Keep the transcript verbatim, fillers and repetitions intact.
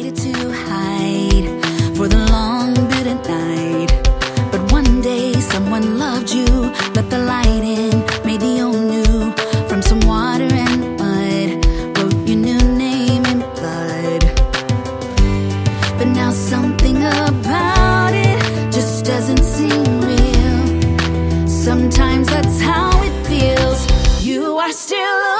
waited to hide for the long bitter night. But one day someone loved you, let the light in, made the old new. From some water and mud, wrote your new name in blood. But now something about it just doesn't seem real. Sometimes that's how it feels. You are still